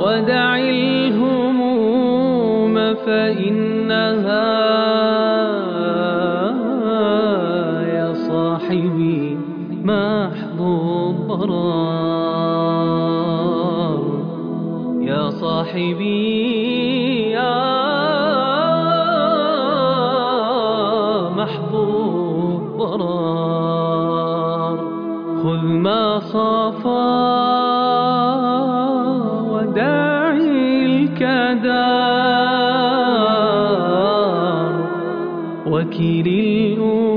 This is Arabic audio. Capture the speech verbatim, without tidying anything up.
ودع الهموم فإنها يا صاحبي محض الضرار. يا صاحبي يا محض الضرار. خذ ما صافى وداعي الكدار. وكل الأمور